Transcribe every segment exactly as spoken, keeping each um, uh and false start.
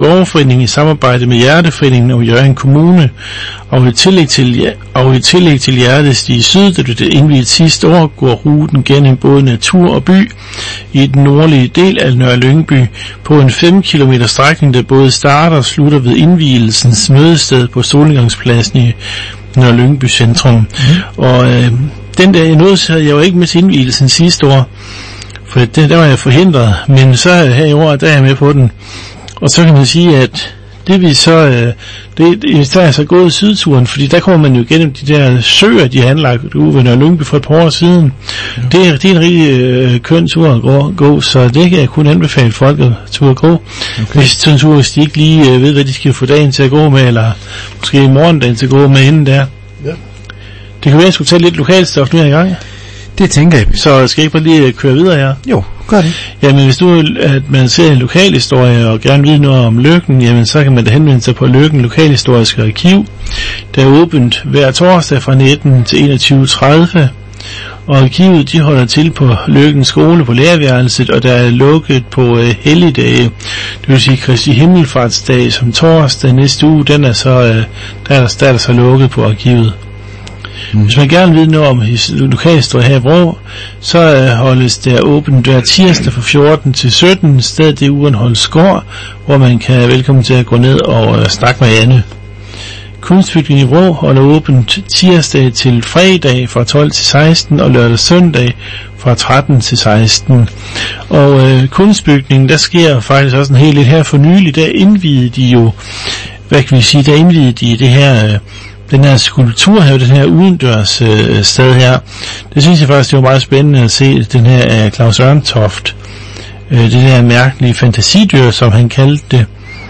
Borgerforening i samarbejde med Hjerteforeningen og Hjørring Kommune, og i tillæg til, og i tillæg til Hjertestige Syd, der blev det indviet sidste år, går ruten gennem både natur og by i den nordlige del af Nørre Lyngby på en fem kilometer strækning, der både starter og slutter ved indvielsens mødested på Solingangspladsen i Nørre Lyngby Centrum. Mm. Og øh, den der, jeg nåede, havde jeg jo ikke med til indvielsen sidste år, for det, der var jeg forhindret, men så her i år, der er jeg med på den. Og så kan man sige, at det vi så, øh, det, det, der er så gået sydturen, fordi der kommer man jo gennem de der søer, de har anlagt ude ved Nørre Lyngby for et par år siden. Ja. Det, er, det er en rigtig øh, køn tur at gå, gå, så det kan jeg kun anbefale folk at tur at gå. Okay. Hvis sådan en tur, hvis de ikke lige øh, ved, hvad de skal få dagen til at gå med, eller måske morgendagen til at gå med inden der. Ja. Det kan være, at jeg skulle tage lidt lokalstof nu her i gang. Det tænker jeg. Så skal jeg ikke bare lige køre videre her? Jo, gør det. Jamen hvis du at man ser en lokalhistorie og gerne ved noget om Løkken, jamen så kan man da henvende sig på Løkken Lokalhistoriske Arkiv. Der er åbent hver torsdag fra nitten til enogtyve tredive. Og arkivet de holder til på Løkken skole på lærerværelset, og der er lukket på øh, helligdage. Det vil sige Kristi Himmelfartsdag som torsdag næste uge, den er så, øh, der, er der, der er der så lukket på arkivet. Mm. Hvis man gerne vil noget om lokalhistorie her i Vrå, så øh, holdes der åbent hver tirsdag fra fjorten til sytten, stedet det Urenholdsgård, hvor man kan velkommen til at gå ned og øh, snakke med Anne. Kunstbygningen i Vrå holder åbent tirsdag til fredag fra tolv til seksten og lørdag søndag fra tretten til seksten. Og øh, kunstbygningen, der sker faktisk også en hel lidt her for nylig, der indvidede de jo, hvad kan vi sige, der indvidede de det her... Øh, den her skulptur her, den her udendørs øh, sted her, det synes jeg faktisk, det var meget spændende at se, den her af Claus Ørntoft, øh, det her mærkelige fantasidyr, som han kaldte det,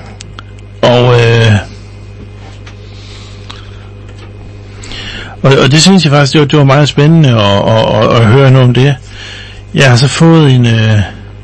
og, øh, og, og det synes jeg faktisk, det var, det var meget spændende at, at, at, at høre noget om det. Jeg har så fået en, øh,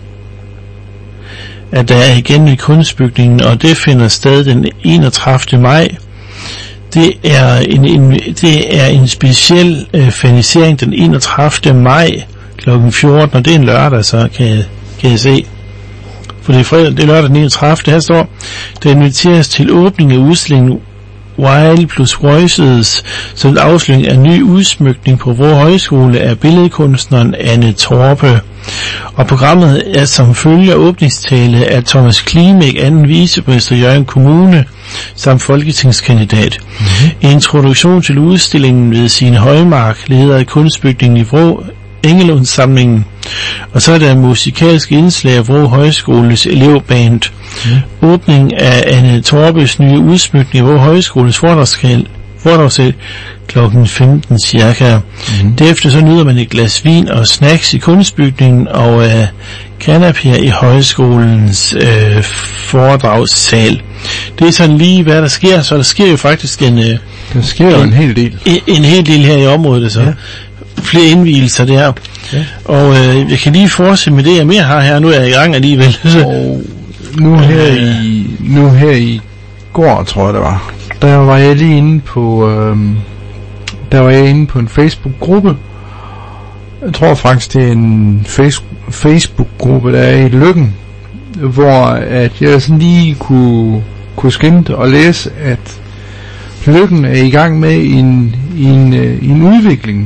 at der er igen i kunstbygningen, og det finder sted den enogtredivte maj. Det er en, en, det er en speciel øh, fanisering den enogtredivte maj klokken fjorten, og det er en lørdag, så kan jeg, kan jeg se. For det er fredag, det er lørdag den enogtredivte Her står, der inviteres til åbning af udstillingen Wild plus Royces, som en afsløring af ny udsmykning på Vrå Højskole af billedkunstneren Anne Torpe. Og programmet er som følger åbningstale af Thomas Klimek, anden viceborgmester i Hjørring Kommune, samt folketingskandidat. Mm-hmm. Introduktion til udstillingen ved Signe Højmark, leder af kunstbygningen i Vrå, Engelundsamlingen. Og så er der musikalsk indslag af Vrå Højskoles elevband. Mm. Åbning af Anne Torpes nye udsmykning i Vrå Højskoles foredragssal klokken femten cirka. Mm. Derefter så nyder man et glas vin og snacks i kunstbygningen og uh, kanapéer i højskolens uh, foredragssal. Det er sådan lige hvad der sker, så der sker jo faktisk en uh, der sker jo en, en hel del en, en hel del her i området, så ja. Flere indvielser der. Ja. Og uh, jeg kan lige fortsætte med det jeg mere har her. Nu er jeg i gang alligevel. Og nu her i nu her i går, tror jeg det var, der var jeg lige inde på øhm, der var jeg inde på en Facebook-gruppe. Jeg tror faktisk det er en face- Facebook-gruppe der er i Løkken, hvor at jeg sådan lige kunne kunne skimte og læse, at Løkken er i gang med en en, en udvikling.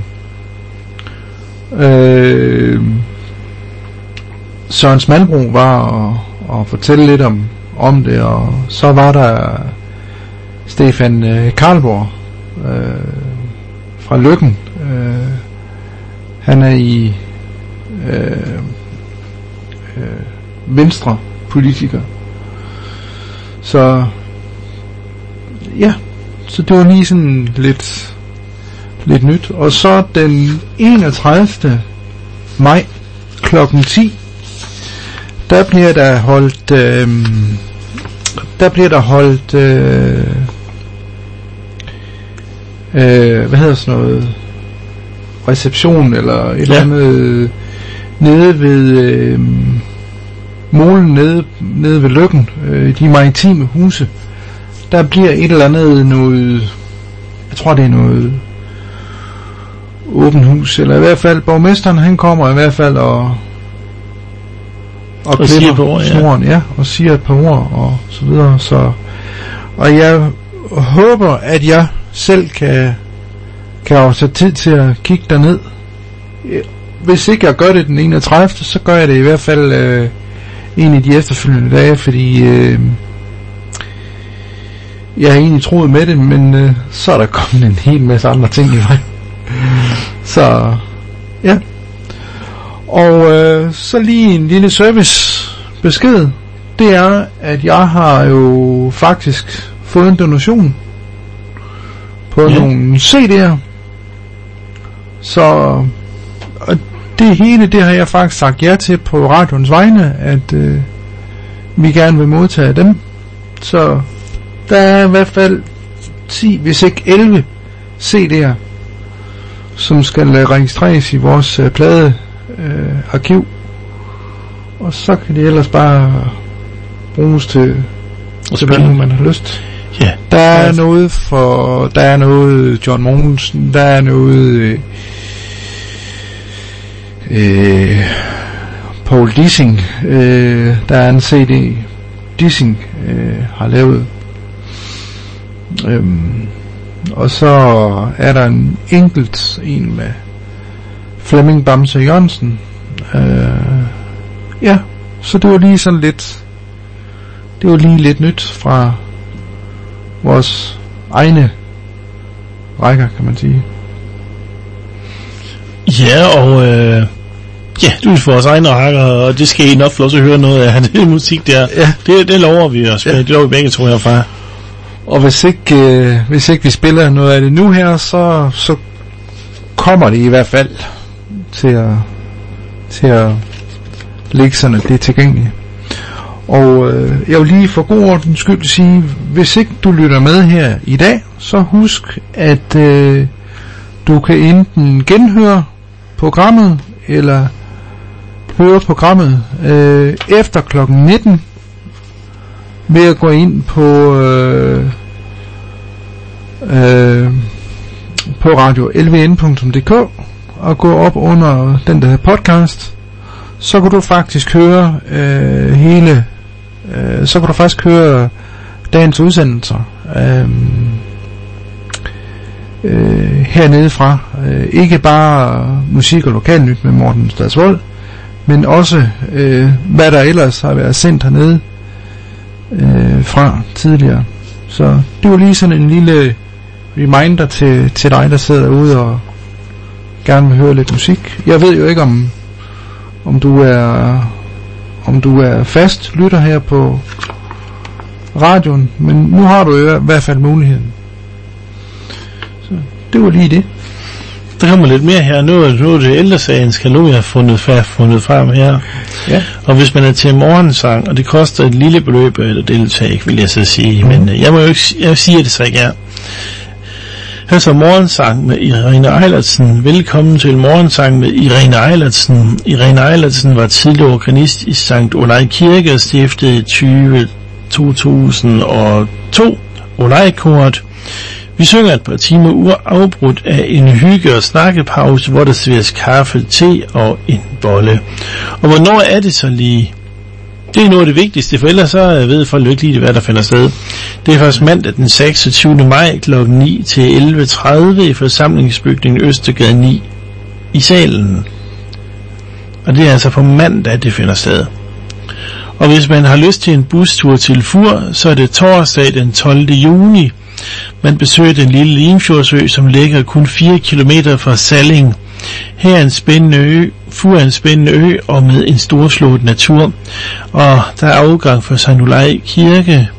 Øh, Søren Smalbro var og, og fortælle lidt om om det, og så var der Stefan øh, Karlborg øh, fra Løkken. Øh, han er i øh, øh, venstre politiker. Så ja, så det var lige sådan lidt lidt nyt. Og så den enogtredivte maj klokken ti, der bliver der holdt øh, der bliver der holdt øh, øh, hvad hedder sådan noget reception eller et ja. eller andet nede ved øh, molen nede, nede ved Løkken, øh, de maritime huse. Der bliver et eller andet noget, jeg tror det er noget åbent hus, eller i hvert fald borgmesteren han kommer i hvert fald og og, og klipper ord, snoren, ja. ja, og siger et par ord og så videre. Så, og jeg håber, at jeg selv kan kan også have tid til at kigge derned. Hvis ikke jeg gør det den enogtredivte, så gør jeg det i hvert fald øh, en af de efterfølgende dage, fordi øh, jeg har egentlig troet med det, men øh, så er der kommet en hel masse andre ting i vej. Så ja. Og øh, så lige en lille service besked. Det er, at jeg har jo faktisk fået en donation på ja. nogle C D'er. Så og det hele, det har jeg faktisk sagt ja til på radioens vegne, at øh, vi gerne vil modtage dem. Så der er i hvert fald ti, hvis ikke elleve C D'er, som skal registreres i vores øh, plade øh, arkiv. Og så kan det ellers bare bruges til, til hvad man har lyst. Ja. Der er noget for, der er noget John Mogensen, der er noget øh, øh, Paul Dissing, øh, der er en C D Dissing øh, har lavet. Øhm, og så er der en enkelt en med Flemming Bamse Jørgensen. Øh, ja, så det var lige sådan lidt, det var lige lidt nyt fra vores egne rækker, kan man sige. Ja, og øh, ja, du er for vores egne rækker, og det skal I nok få lov til at høre noget af det musik der. Ja. Det, det lover vi os. Ja. Det lover vi begge, tror jeg, fra. Og hvis ikke, øh, hvis ikke vi spiller noget af det nu her, så, så kommer det i hvert fald til at, til at ligge sådan, at det er tilgængeligt. Og øh, jeg vil lige for god ordens skyld sige, hvis ikke du lytter med her i dag, så husk, at øh, du kan enten genhøre programmet, eller høre programmet øh, efter klokken nitten, ved at gå ind på øh, øh, på radio l v n punktum d k og gå op under den der podcast, så kan du faktisk høre øh, hele øh, så kan du faktisk høre dagens udsendelser øh, øh, hernede fra. Øh, ikke bare musik og lokalnyt med Morten Stadsvold, men også øh, hvad der ellers har været sendt hernede øh, fra tidligere. Så det var lige sådan en lille reminder til, til dig, der sidder derude og gerne vil høre lidt musik. Jeg ved jo ikke om om du er om du er fast lytter her på radioen, men nu har du i hvert fald muligheden. Så det var lige det. Der kommer lidt mere her. Nu er, nu er det ældresagens katalog, jeg har fundet, fundet frem her. Ja. Og hvis man er til morgensang, og det koster et lille beløb eller deltage, vil jeg så sige, mm. men jeg må jo ikke, jeg siger det så ikke er. Her så morgensang med Irene Eilertsen. Velkommen til morgensang med Irene Eilertsen. Irene Eilertsen var tidligere organist i Sankt Olaj Kirke og stiftede i to tusind og to Olaj-koret. Vi synger et par timer uafbrudt af en hygge- og snakkepause, hvor der serveres kaffe, te og en bolle. Og hvornår er det så lige? Det er noget af det vigtigste, for ellers så ved folk jo ikke lige, hvad der finder sted. Det er først mandag den seksogtyvende maj klokken ni til elleve tredive i forsamlingsbygningen Østergade ni i salen. Og det er altså på mandag, det finder sted. Og hvis man har lyst til en bustur til Fur, så er det torsdag den tolvte juni. Man besøger den lille Limfjordsø, som ligger kun fire kilometer fra Salling. Her er en spændende ø, Fur er en spændende ø, og med en storslået natur. Og der er afgang for Sankt Olaj Kirke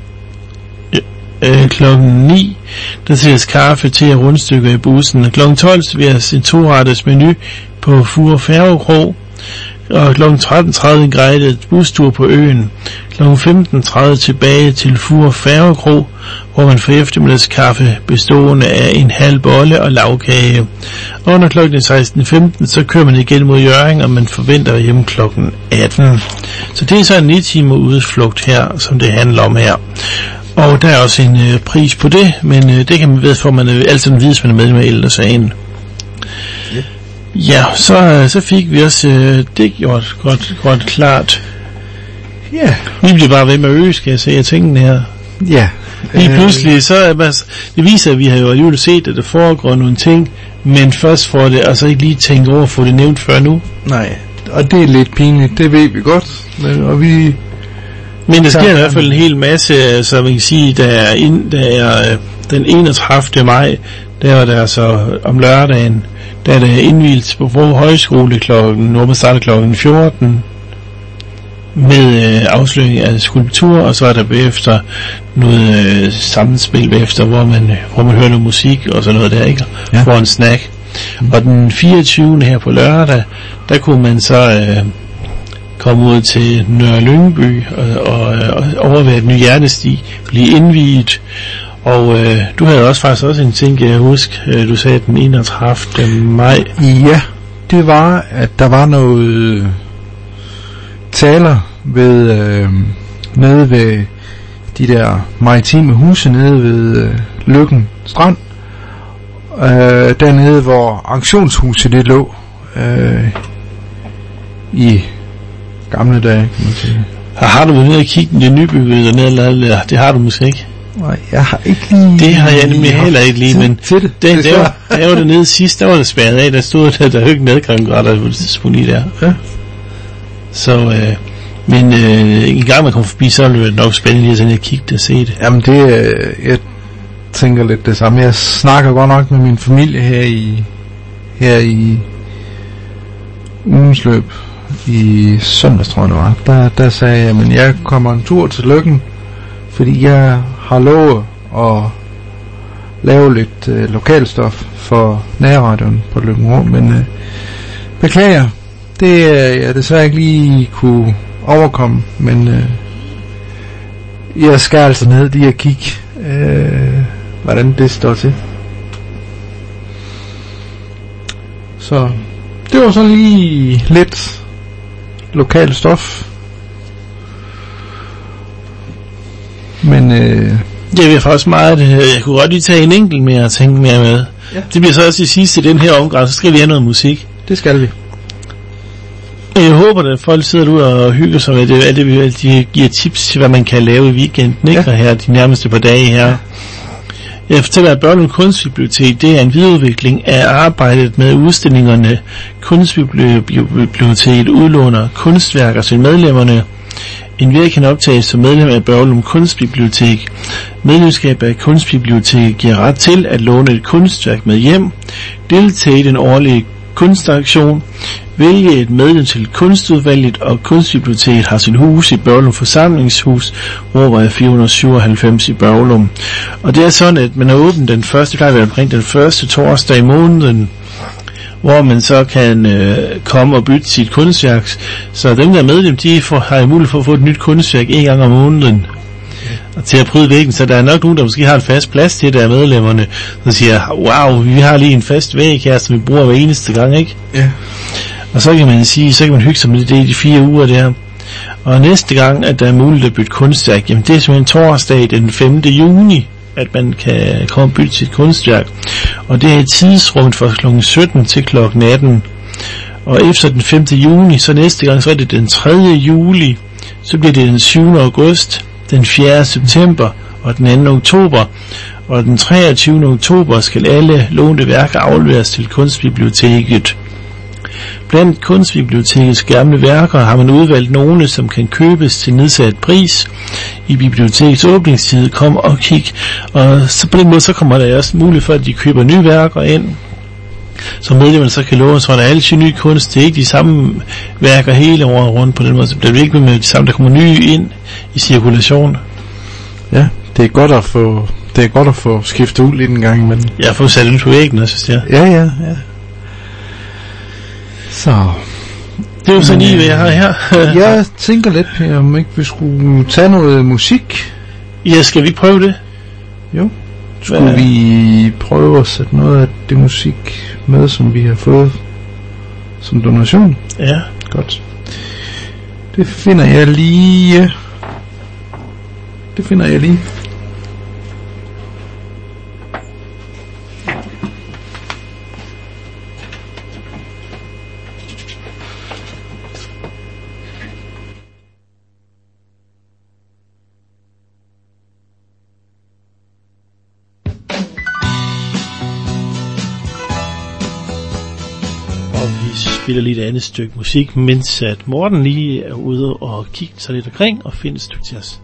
øh, klokken ni. Der serveres kaffe, te og rundstykker i bussen. Klokken tolv serveres en toretters menu på Fur Færgekro. Og klokken tretten tredive guidet bustur på øen. Klokken femten tredive tilbage til Fur Færgekro, hvor man får eftermiddagskaffe bestående af en halv bolle og lavkage. Og under klokken seksten femten så kører man igen mod Hjørring, og man forventer hjemme klokken atten. Så det er så en ni timer udflugt her, som det handler om her. Og der er også en øh, pris på det, men øh, det kan man ved, for man øh, altid vide, hvis man er med med ældresagen. Ja, så, så fik vi også øh, det gjort godt, godt klart. Ja. Vi bliver bare ved med at øge, skal jeg se, tingene her. Ja. Lige pludselig, så er det, det viser, at vi har jo alligevel set, at der foregår nogle ting, men først får det, altså ikke lige tænkt over at få det nævnt før nu. Nej, og det er lidt pinligt, det ved vi godt, men, og vi... Men der sker i hvert fald en hel masse, så man kan sige, der er, ind, der er den enogtredivte maj, der er der altså om lørdagen, der er der indvielse på Vrå Højskole klokken, nu starter klokken fjorten, med øh, afsløring af skulptur, og så er der bagefter noget øh, sammenspil bagefter, hvor man, hvor man hører noget musik og sådan noget der, ikke? Ja. For en snack. Mm. Og den fireogtyvende her på lørdag, der kunne man så øh, komme ud til Nørre Lyngby og, og, og overvære den nye hjertesti, blive indviet. Og øh, du havde også faktisk også en ting, jeg husker, øh, du sagde den enogtredivte maj. Ja, det var, at der var noget taler ved øh, nede ved de der maritime huse nede ved øh, Løkken Strand, øh, dernede hvor auktionshuset det lå øh, i gamle dage, kan man sige. Har, har du været nede og kigge det nybyggede dernede, eller det har du måske ikke? Nej, jeg har ikke lige... Det har jeg nemlig heller ikke lige, men til det. Den, det, der, var, der var dernede sidst, der var det spærret af, der stod der, der højt nedgangretter på det tidspunkt lige der. Ja. Så, øh, men øh, en gang man kommer forbi, så er det nok spændende lige at, at kigge det og se det. Jamen det, øh, jeg tænker lidt det samme. Jeg snakker godt nok med min familie her i, her i ugens løb, i søndags tror jeg det var. Der, der sagde jeg, men jeg kommer en tur til Løkken, fordi jeg har lovet at lave lidt øh, lokalstof for nærradioen på Løkken Rå, men øh, beklager, det er øh, jeg desværre ikke lige kunne overkomme, men øh, jeg skal altså ned lige og kigge, øh, hvordan det står til. Så det var så lige lidt lokal stof. Men øh, det er faktisk meget, øh, jeg kunne godt lige tage en enkelt mere og tænke mere med. Ja. Det bliver så også det sidste i den her omgang, så skal vi have noget musik. Det skal vi. Jeg håber, at folk sidder ude og hygger sig med det, at det, de giver tips til, hvad man kan lave i weekenden, ikke? Ja. Her de nærmeste par dage her. Ja. Jeg fortæller, at Børglum Kunstbibliotek, det er en videreudvikling af arbejdet med udstillingerne. Kunstbiblioteket udlåner kunstværker til medlemmerne. En virk kan optages som medlem af Børglum Kunstbibliotek. Medlemskab af Kunstbiblioteket giver ret til at låne et kunstværk med hjem, deltage i den årlige kunstaktion, vælge et medlem til kunstudvalget, og Kunstbiblioteket har sin hus i Børglum Forsamlingshus, Råvej fire hundrede syvoghalvfems i Børglum. Og det er sådan, at man har åbent den første, plejer omkring den første torsdag i måneden, hvor man så kan øh, komme og bytte sit kunstværk. Så dem der er medlem, de får, har mulighed for at få et nyt kunstværk en gang om måneden. Og til at prøve væggen, så der er nok nogen, der måske har en fast plads til, der er medlemmerne, så siger, wow, vi har lige en fast væg her, som vi bruger hver eneste gang, ikke? Ja. Og så kan man sige, så kan man hygge sig med det i de fire uger der. Og næste gang, at der er muligt at bytte kunstværk, jamen det er simpelthen torsdag den femte juni, at man kan komme og bytte sit kunstværk. Og det er i tidsrummet fra klokken sytten til klokken atten. Og efter den femte juni, så næste gang, så er det den tredje juli, så bliver det den syvende august, den fjerde september og den anden oktober. Og den treogtyvende oktober skal alle lånte værker afleveres til Kunstbiblioteket. Blandt Kunstbibliotekets gamle værker har man udvalgt nogle, som kan købes til nedsat pris. I bibliotekets åbningstid, kom og kig. Og så på den måde så kommer der også mulighed for, at de køber nye værker ind, så medlemmerne så kan låne, så er der altid ny kunst. Det er ikke de samme værker hele året rundt på den måde, så bliver det ikke med de samme, der kommer nye ind i cirkulation. Ja, det er godt at få, det er godt at få skiftet ud lidt en gang, men... Ja, få sat den på væggen, synes jeg. Ja, ja, ja. Så... Det er jo så lige, hvad jeg har her. Jeg tænker lidt på, om ikke vi skulle tage noget musik. Ja, skal vi prøve det? Jo. Skulle hvad? Vi prøve at sætte noget af det musik med, som vi har fået som donation? Ja. Godt. Det finder jeg lige... Det finder jeg lige. spiller lige et andet stykke musik, mens at Morten lige er ude og kigge sig lidt omkring og finde et stykke til os.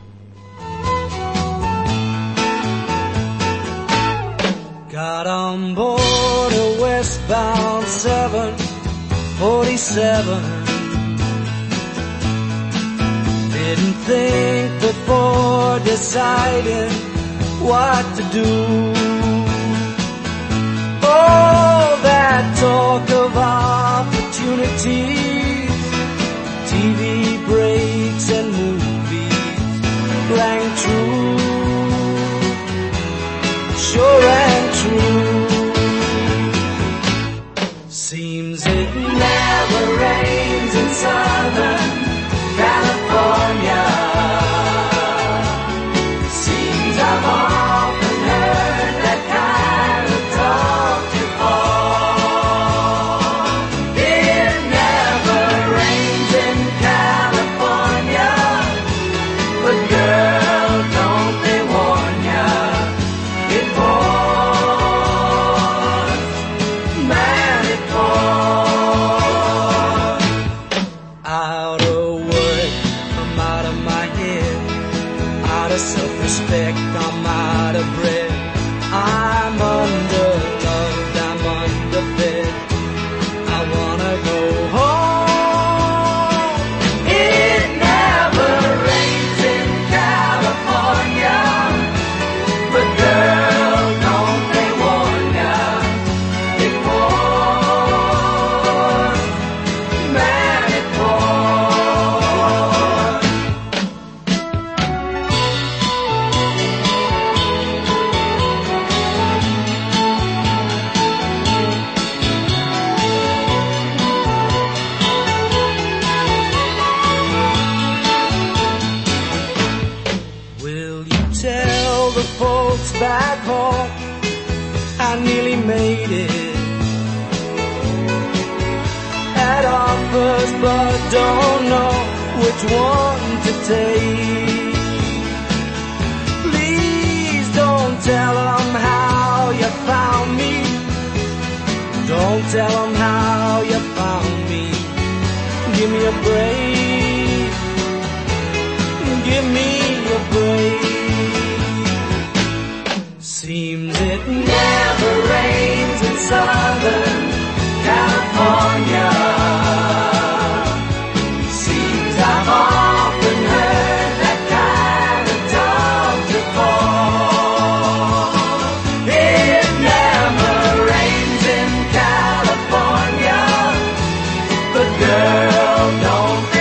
Got on board a westbound seven forty-seven. Didn't think before deciding what to do. Oh, that talk of opportunities, T V breaks and movies rang true, sure and true. Seems it never rains in Southern California. Seems I've often heard that kind of talk before. It never rains in California, but girl, don't they warn ya, it pours, man, it pours. Out of work, I'm out of my head, out of self-respect, I'm out of breath. I'm underloved, I'm underfed, I wanna go home. It never rains in California, but girl, don't they warn ya, it pours, man, it pours. Will you tell the folks back home I nearly made it? Had offers but don't know which one to take. Please don't tell them how you found me. Don't tell them how you found me. Give me a break. Give me a break. Seems it never rains in Southern California. Seems I've often heard that kind of talk before. It never rains in California, but girl, don't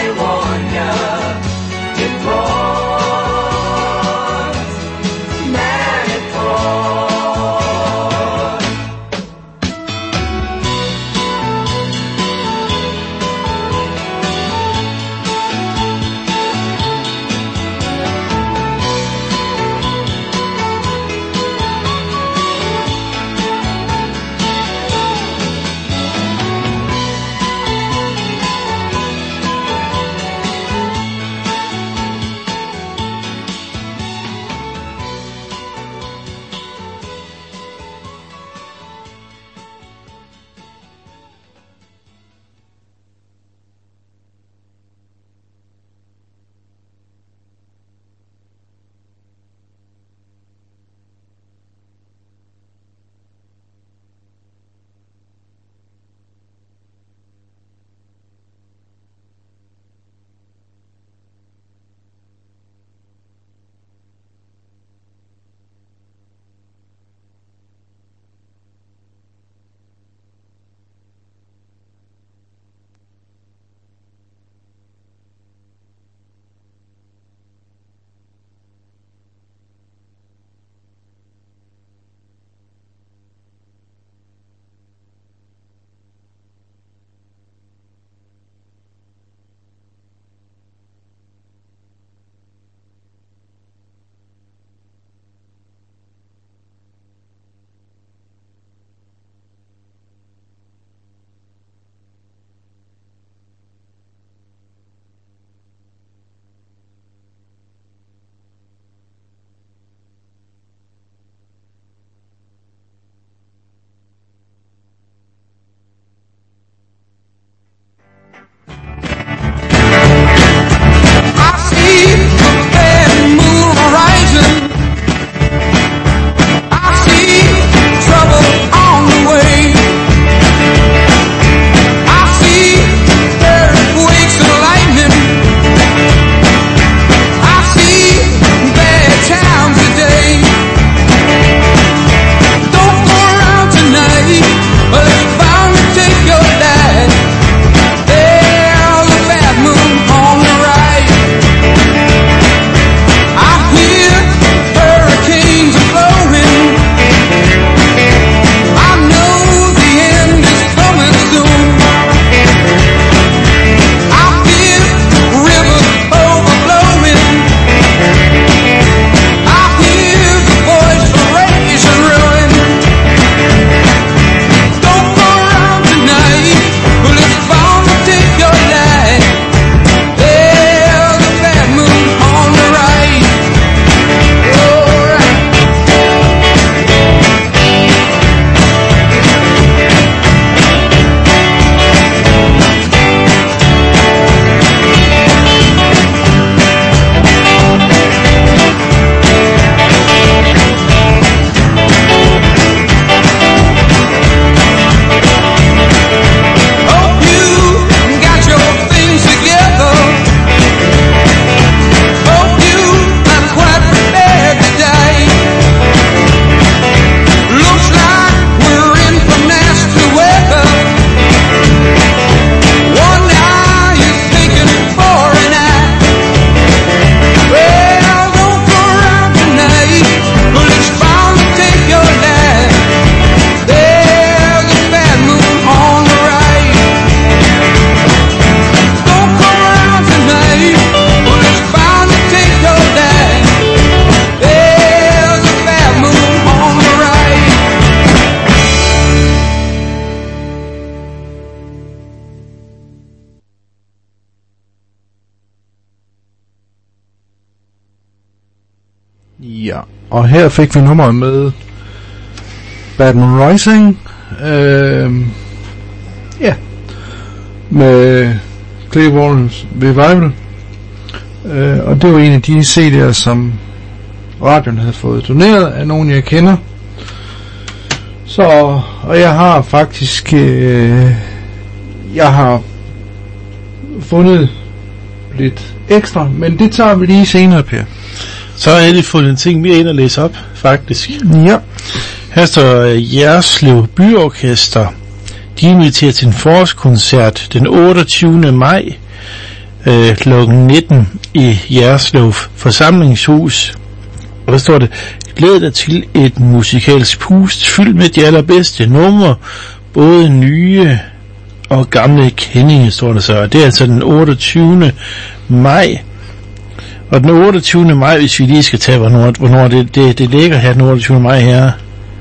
Ja, og her fik vi nummeret med Batman Rising. Øh, ja, med Clearwater's Revival. Øh, og det var en af de C D'er, som radioen havde fået doneret af nogen, jeg kender. Så, og jeg har faktisk, øh, jeg har fundet lidt ekstra, men det tager vi lige senere, Per. Så har jeg lige fundet en ting mere ind at læse op, faktisk. Ja. Her står Jerslev Byorkester. De inviterer til en forårskoncert den otteogtyvende maj øh, klokken nitten i Jerslev Forsamlingshus. Og der står det: glæd dig til et musikalsk pust fyldt med de allerbedste numre, både nye og gamle kendinge, står der så. Og det er altså den otteogtyvende maj. Og den otteogtyvende maj, hvis vi lige skal tage, hvornår, hvornår det, det, det ligger her den otteogtyvende maj her,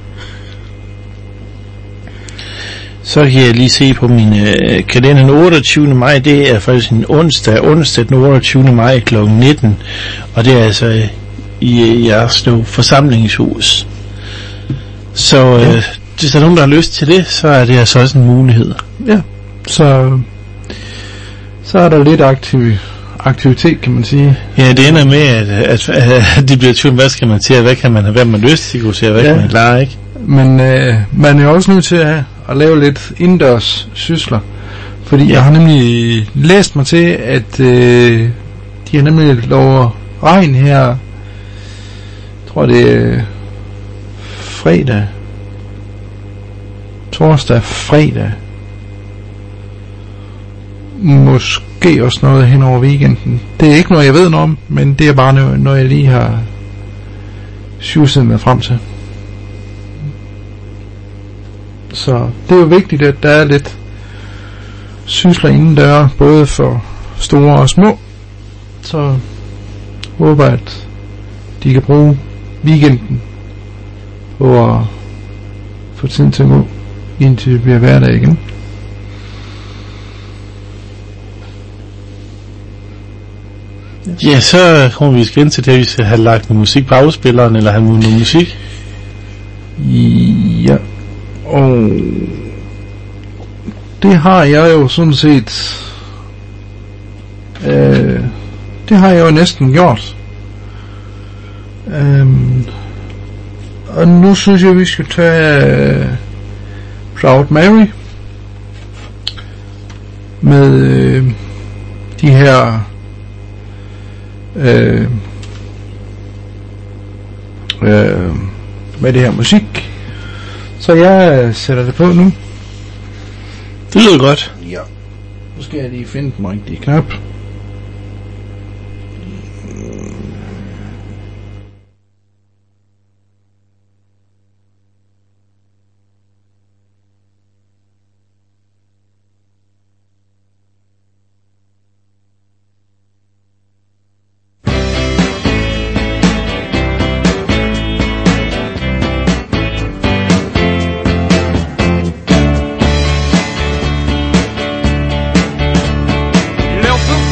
så kan jeg lige se på min øh, kalender. Den otteogtyvende maj, det er faktisk en onsdag, onsdag den otteogtyvende maj klokken nitten, og det er altså øh, i Jerslev Forsamlingshus. Så øh, ja. Hvis der er nogen, der har lyst til det, så er det altså også en mulighed. Ja, så, så er der lidt aktiv, aktivitet, kan man sige. Ja, det ender med, at, at, at de bliver tvivl, hvad skal man til, hvad kan man have, hvad man lyst til, til hvad ja. Kan man klare, ikke? Men øh, man er også nødt til at, at lave lidt indendørs sysler, fordi ja. Jeg har nemlig læst mig til, at øh, de har nemlig lovet regn her, jeg tror det er fredag, torsdag, fredag, måske også noget hen over weekenden. Det er ikke noget, jeg ved noget om, men det er bare noget, noget jeg lige har syvset med frem til. Så det er jo vigtigt, at der er lidt sysler indendør, både for store og små. Så håber jeg, at de kan bruge weekenden på at få tiden til at gå, indtil det bliver hverdag igen. Ja, så kommer vi igen til det, at vi skal have lagt noget musik på afspilleren, eller have noget musik. Ja, og det har jeg jo sådan set, øh, det har jeg jo næsten gjort. Um, og nu synes jeg, vi skal tage uh, Proud Mary med uh, de her uh, uh, med det her musik. Så jeg uh, sætter det på nu. Det lyder godt. Ja. Nu skal jeg lige finde den rigtige knap. Left the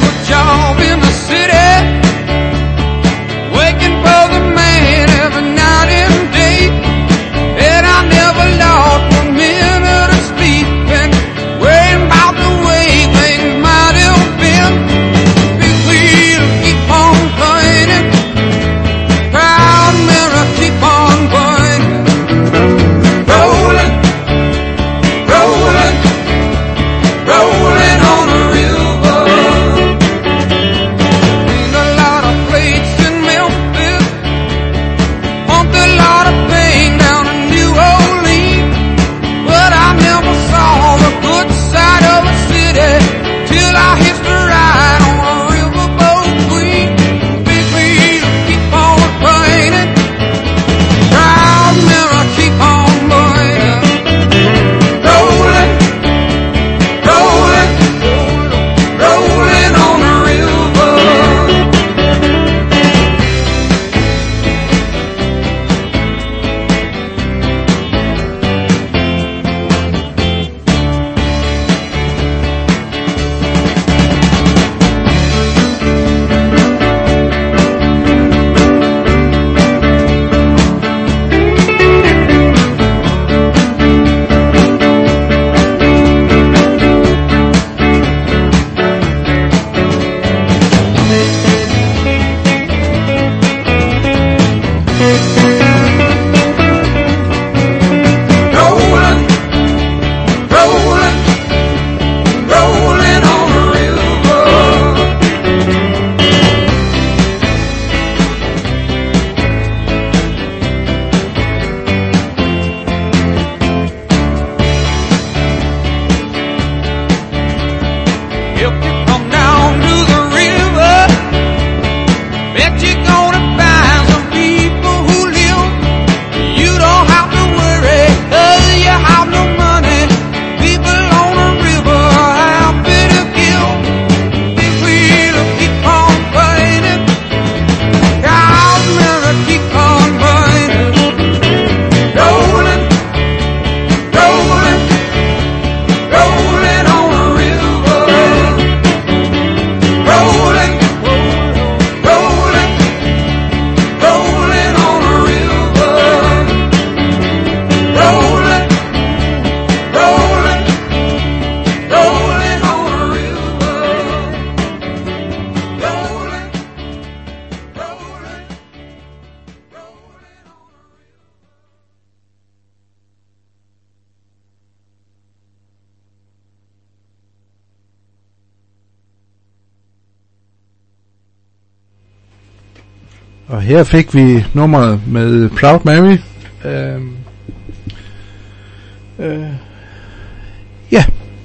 Og her fik vi nummeret med Proud Mary. Øh, øh, ja.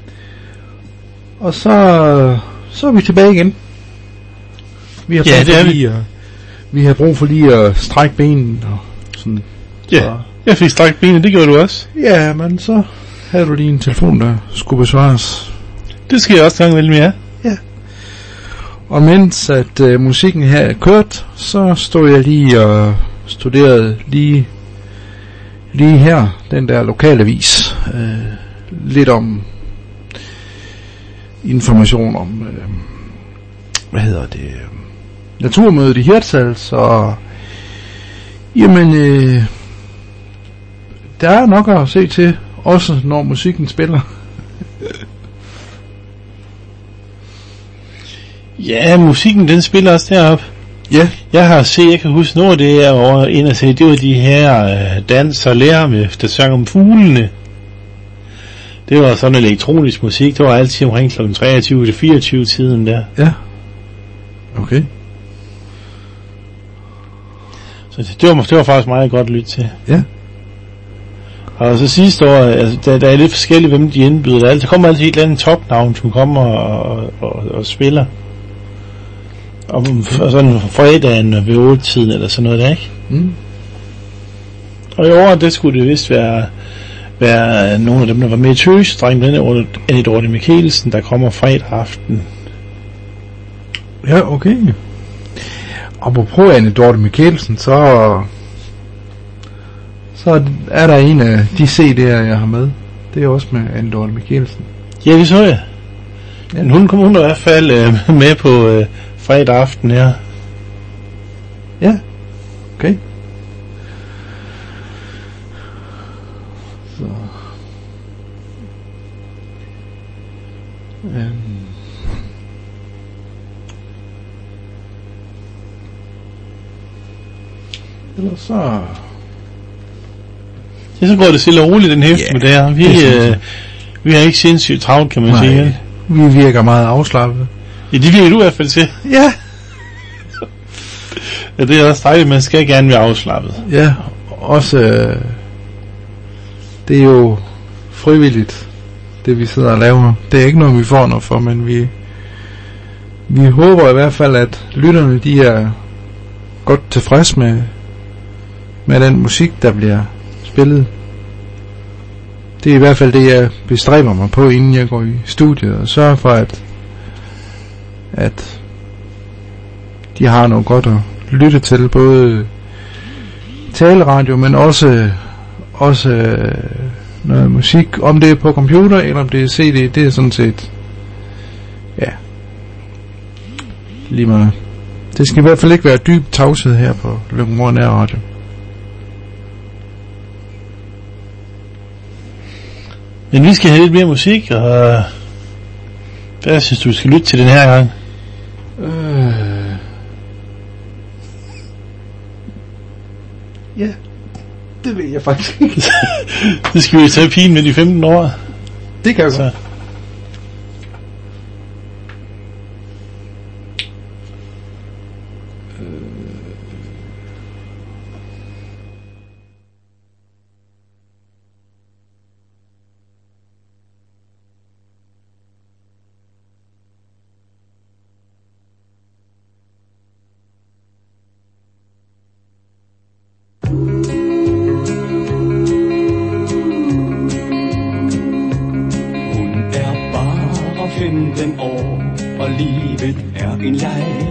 Og så så er vi tilbage igen. Vi har ja, det er vi. At, vi har brug for lige at strække benene og sådan. Ja, så. Jeg fik strækket benene, det gjorde du også. Ja, men så havde du lige en telefon, der skulle besvares. Det skal jeg også gange vel med jer. Ja. Og mens at øh, musikken her er kørt, så stod jeg lige og studerede lige lige her den der lokalavis øh, lidt om information om øh, hvad hedder det øh, naturmødet i Hirtshals, og jamen øh, der er nok at se til, også når musikken spiller. Ja, musikken den spiller også deroppe. Ja. Jeg har set, jeg kan huske noget af det, jeg var inde og se, det var de her øh, dans og lærer med, der sang om fuglene. Det var sådan elektronisk musik, det var altid omkring klokken treogtyve til fireogtyve tiden der. Ja. Okay. Så det, det, var, det var faktisk meget godt at lytte til. Ja. Og så sidste år, altså, der, der er lidt forskelligt, hvem de indbyder. Der, der kommer altid et eller andet topnavn, som kommer og, og, og, og spiller. Og, og sådan fredagen ved otte-tiden eller sådan noget der, ikke? Mm. Og i år, det skulle det vist være, være nogle af dem, der var med i Tøsedrengen, den er Annie Dorte Mikkelsen, der kommer fredag aften. Ja, okay. Apropos Annie Dorte Mikkelsen, så så er der en af de C D'er, jeg har med. Det er også med Annie Dorte Mikkelsen. Ja, det så jeg. Ja. Men hun kommer hun i hvert fald øh, med på øh, fredag aften her. Ja, okay. Så. Um. Eller så... Ja, så går det stille og roligt den hæfte yeah, med det her. Vi, det øh, vi har ikke sindssygt travlt, kan man Nej, sige. Vi virker meget afslappet. Ja, det virker du i hvert fald til. Ja. Ja, det er også dejligt, man skal gerne være afslappet. Ja, også øh, det er jo frivilligt, det vi sidder og laver. Det er ikke noget, vi får noget for, men vi vi håber i hvert fald, at lytterne, de er godt tilfreds med med den musik, der bliver spillet. Det er i hvert fald det, jeg bestræber mig på, inden jeg går i studiet, og sørger for, at at de har noget godt at lytte til, både taleradio, men også også øh, noget musik, om det er på computer eller om det er C D, det er sådan set ja lige meget. Det skal i hvert fald ikke være dyb tavshed her på Løkken Nær Radio. Men vi skal have lidt mere musik, og hvad synes du, vi skal lytte til den her gang? Øh... Ja, det ved jeg faktisk ikke. Det skal vi tage pigen med de femten år. Det kan jeg Så. godt. femten år, og livet er en leg.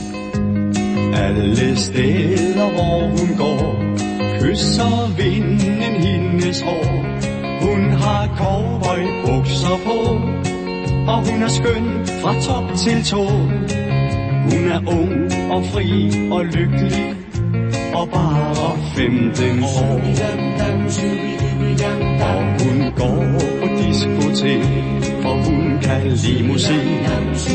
Alle steder, hvor hun går, kysser vinden hendes hår. Hun har cowboybukser på, og hun er skøn fra top til tå. Hun er ung og fri og lykkelig, og bare femten år. Og hun går på diskotek, for hun kan lide musik.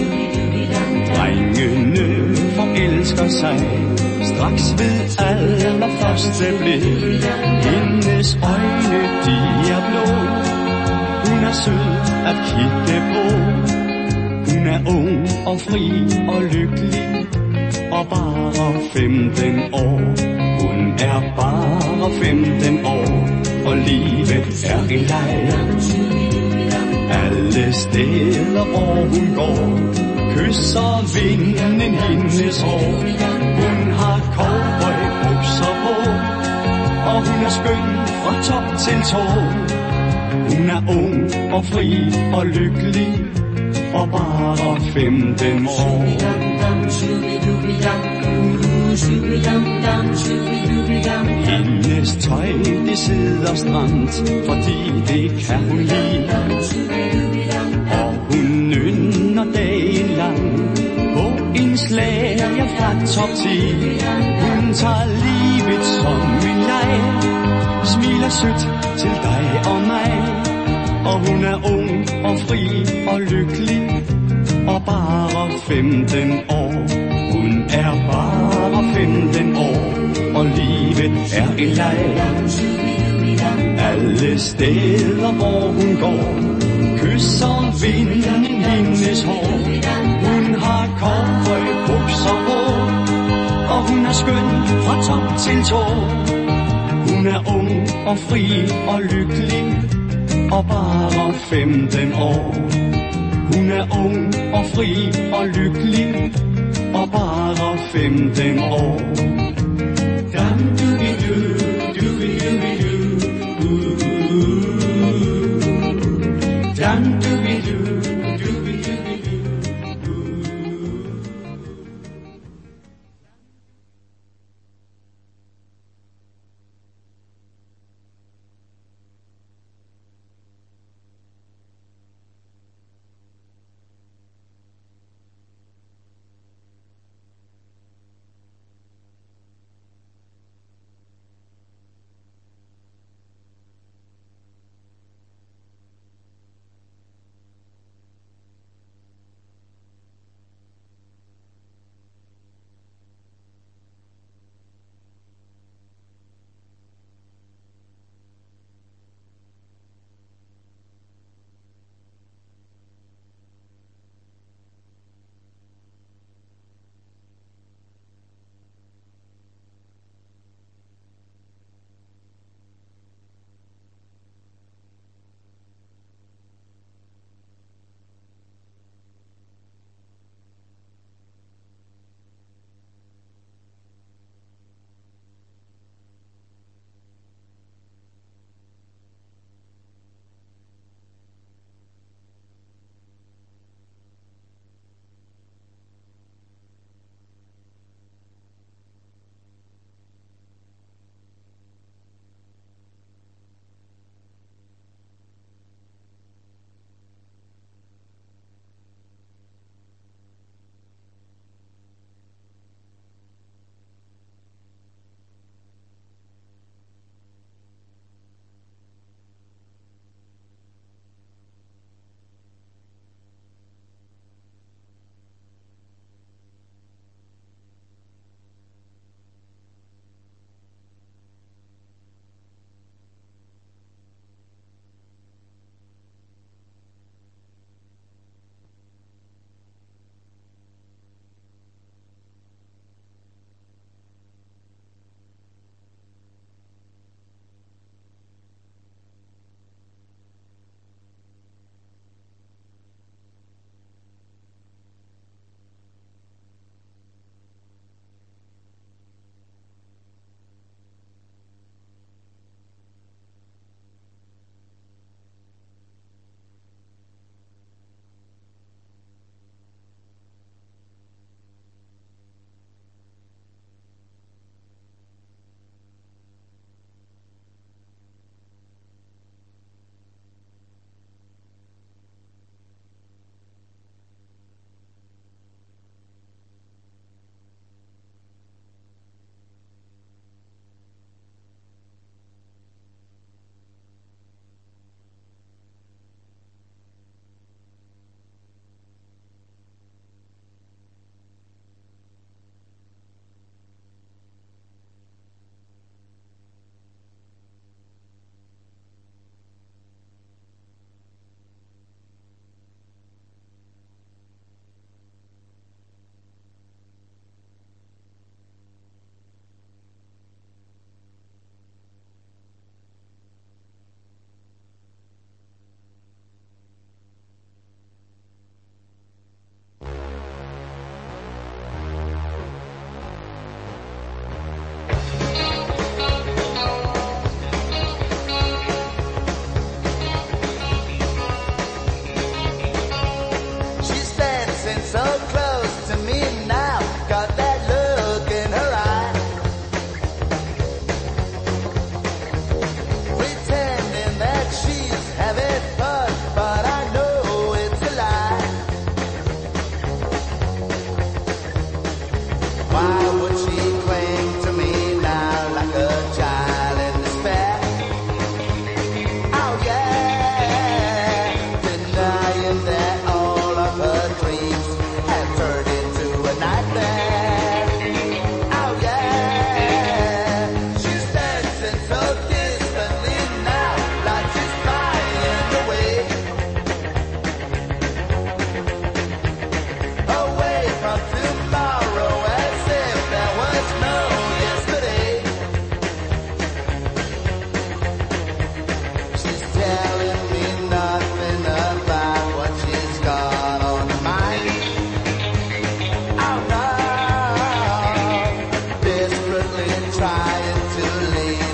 Drengene forelsker sig straks ved allerførste blik. Hendes øjne, de er blå. Hun er sød at kigge på. Hun er ung og fri og lykkelig, og bare femten år. Hun er bare femten år, og livet er en leg. Alle steder, hvor hun går, kysser vinden hendes hår. Hun har cowboybukser på, og hun er skøn fra top til tå. Hun er ung og fri og lykkelig, og bare femten år. Hendes tøj, det sidder stramt, fordi det kan hun lide. Og hun nynner dagen lang på en slager fra top ti. Hun tager livet som en leg, smiler sødt til dig og mig. Og hun er ung og fri og lykkelig, og bare femten år. Hun er bare femten år, og livet er en leg. Alle steder, hvor hun går, kysser vinden hendes hår. Hun har cowboybukser på, og hun er skøn fra top til tå. Hun er ung og fri og lykkelig, og bare femten år. Hun er ung og fri og lykkelig, og bare femten år. Dam du vi du, du vi du vi du. Dam du vi du, du vi du vi du.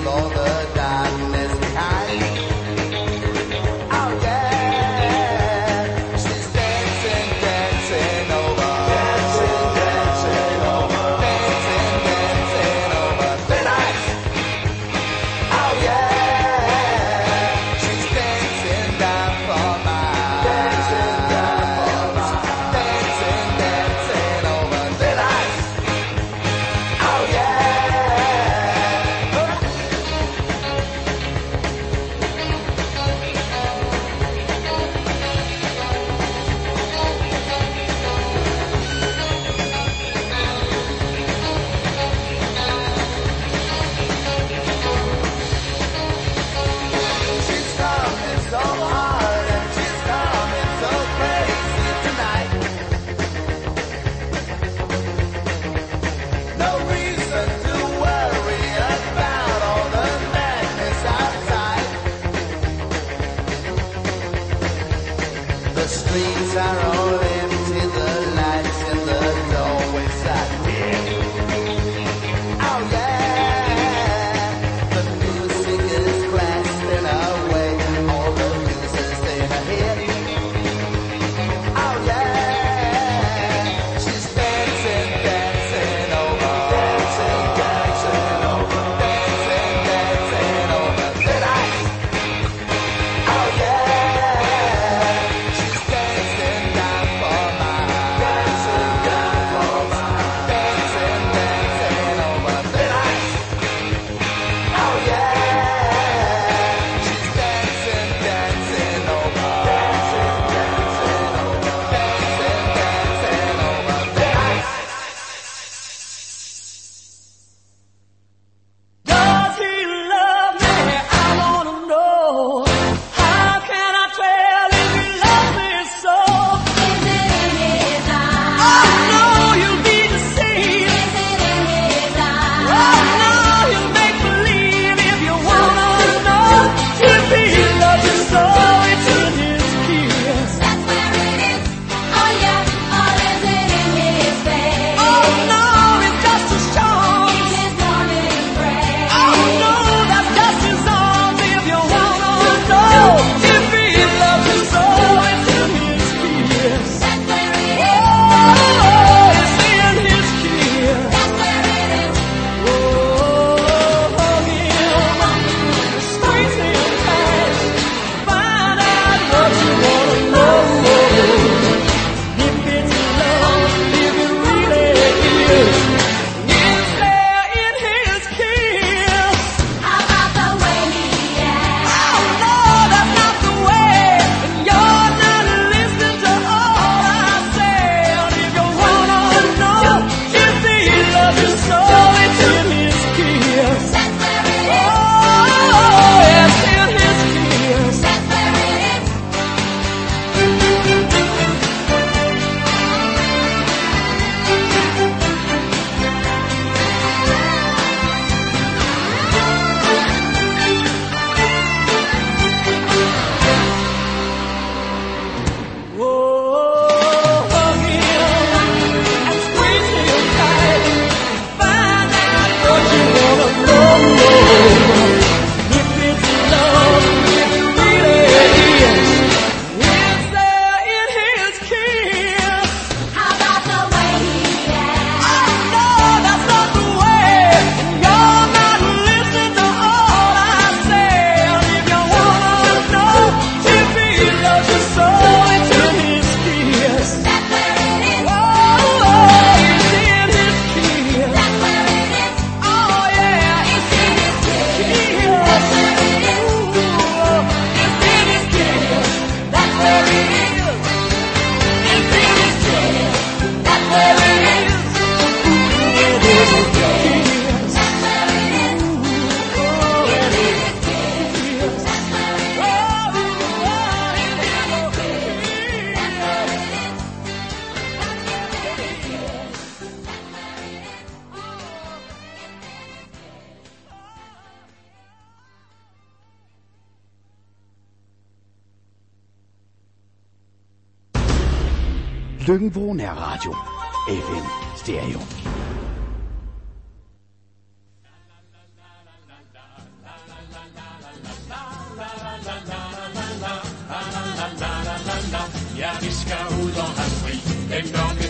Lyngbo Nærradio. F M Stereo.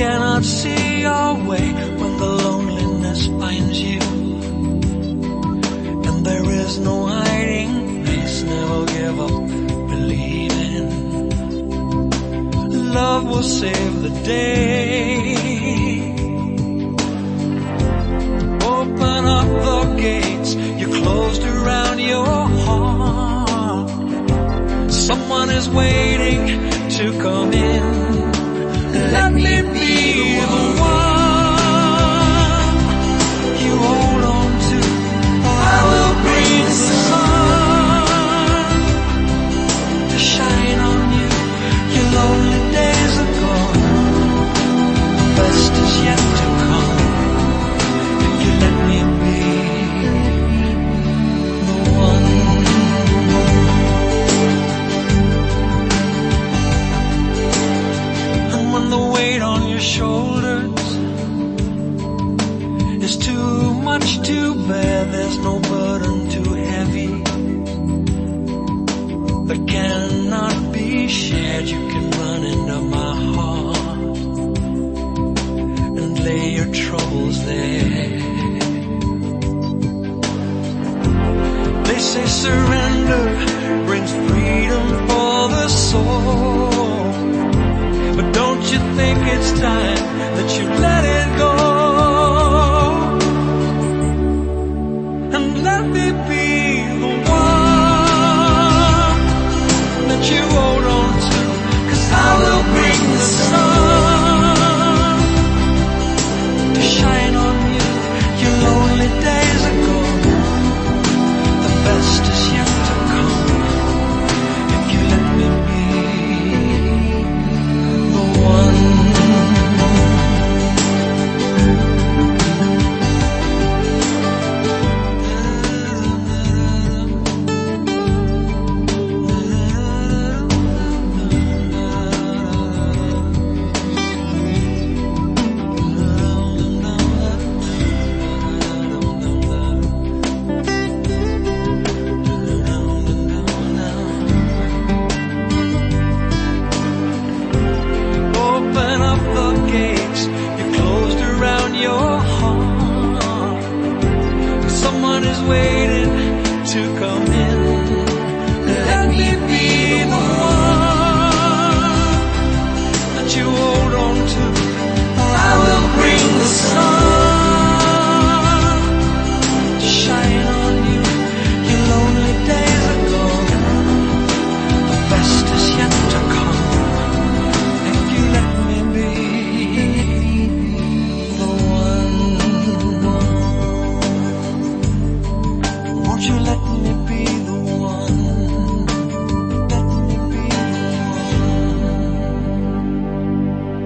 cannot see your way when the loneliness finds you. And there is no hiding place, never give up believing. Love will save the day. Open up the gates you closed around your heart. Someone is waiting to come in. Let me be the one you hold on to. I will bring the sun to shine on you. Your lonely days are gone. The best is yet to come. If you let me be the one. And when the weight on your shoulders is too much to bear, there's no burden too heavy that cannot be shared. You can run into my heart and lay your troubles there. They say surrender brings freedom for the soul, but don't you think it's time that you let it go? And let me be the one that you hold on to, 'cause I will bring the sun to shine on you. Your lonely days are gone. The best is yet to come. If you let me be the one. Open up the gates you closed around your heart. Someone is waiting to come in. Let me be the one that you hold on to.